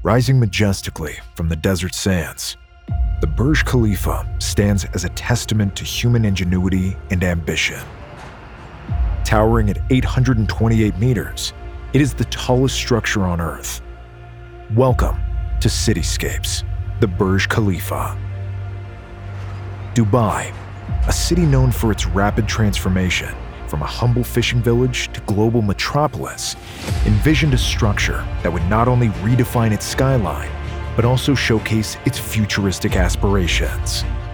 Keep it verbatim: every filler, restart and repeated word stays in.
Rising majestically from the desert sands, the Burj Khalifa stands as a testament to human ingenuity and ambition. Towering at eight hundred twenty-eight meters, it is the tallest structure on Earth. Welcome to Cityscapes, the Burj Khalifa. Dubai, a city known for its rapid transformation from a humble fishing village to global metropolis, envisioned a structure that would not only redefine its skyline, but also showcase its futuristic aspirations.